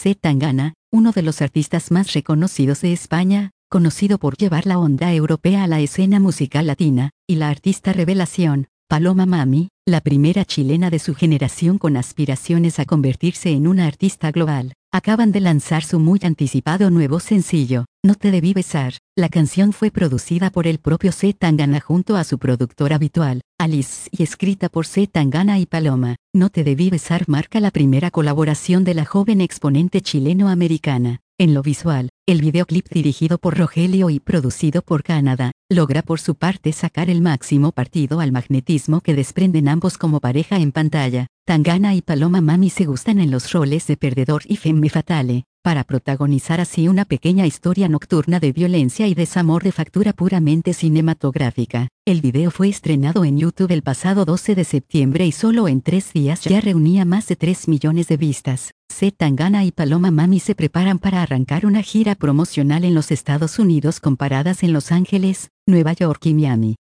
C. Tangana, uno de los artistas más reconocidos de España, conocido por llevar la onda europea a la escena musical latina, y la artista revelación, Paloma Mami, la primera chilena de su generación con aspiraciones a convertirse en una artista global, acaban de lanzar su muy anticipado nuevo sencillo, No te debí besar. La canción fue producida por el propio C. Tangana junto a su productora habitual, Alice, y escrita por C. Tangana y Paloma. No te debí besar marca la primera colaboración de la joven exponente chileno-americana. En lo visual, el videoclip dirigido por Rogelio y producido por Canadá, logra por su parte sacar el máximo partido al magnetismo que desprenden ambos como pareja en pantalla. Tangana y Paloma Mami se gustan en los roles de perdedor y femme fatale, para protagonizar así una pequeña historia nocturna de violencia y desamor de factura puramente cinematográfica. El video fue estrenado en YouTube el pasado 12 de septiembre y solo en 3 días ya reunía más de 3 millones de vistas. C. Tangana y Paloma Mami se preparan para arrancar una gira promocional en los Estados Unidos con paradas en Los Ángeles, Nueva York y Miami.